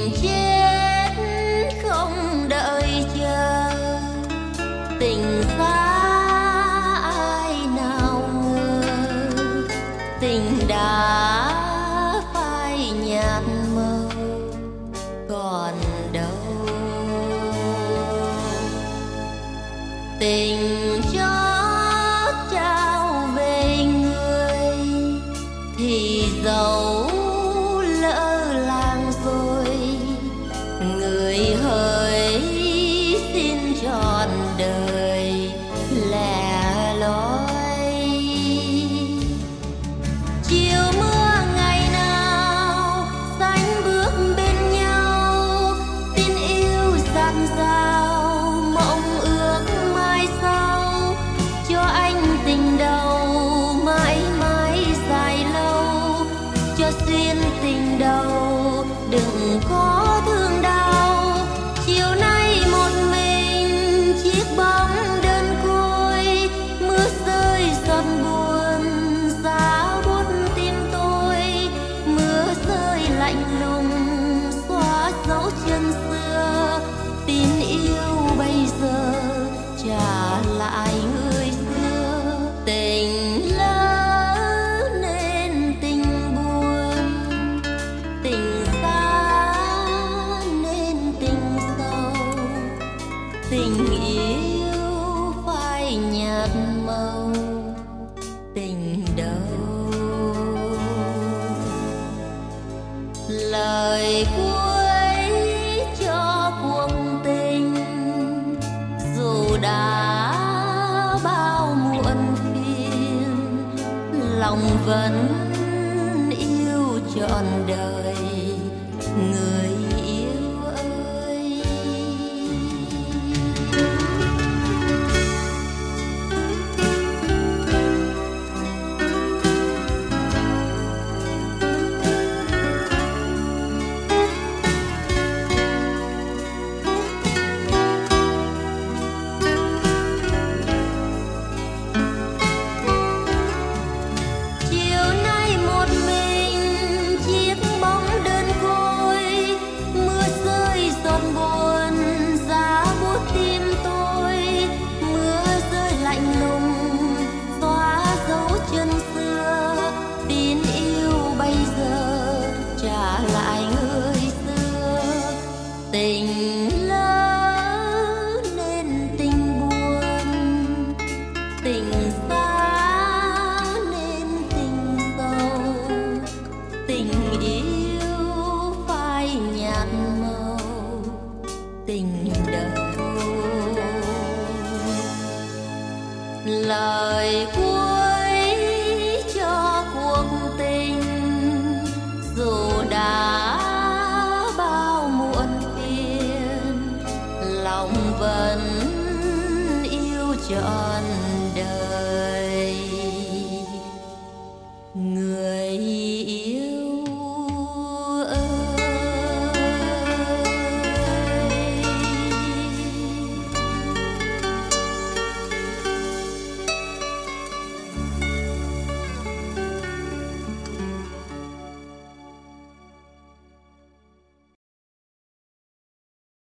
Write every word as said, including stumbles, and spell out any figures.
chết không đợi chờ, tình xa ai nào ngờ, tình đã phai nhạt màu còn đâu. Tình chót trao về người thì dẫu lỡ làng rồi, người hỡi xin trọn đời lẻ loi. Chiều mưa ngày nào sánh bước bên nhau, tin yêu dạt dào mộng ước mai sau, cho anh tình đầu mãi mãi dài lâu, cho duyên tình đầu đừng có thương đau. Chiều nay một mình chiếc bóng đơn côi, mưa rơi giọt buồn giá buốt tim tôi, mưa rơi lạnh lùng xóa dấu chân xưa, tin yêu bây giờ trả lại người xưa. Tình lỡ nên tình buồn, tình xa nên tình sâu, tình yêu phai nhạt màu tình đâu. Lời cuối cho cuộc tình dù đã bao muộn phiền, lòng vẫn yêu trọn đời người yêu ơi. Chiều nay một mình chiếc bóng đơn côi, mưa rơi giọt buồn giá buốt tim tôi, mưa rơi lạnh lùng xóa dấu chân xưa, tin yêu bây giờ trả lại người xưa. Tình lỡ nên tình buồn, tình xa nên tình sâu, tình yêu phai nhạt màu tình đâu. Lời cuối cho cuộc tình dù đã bao muộn phiền, lòng vẫn yêu trọn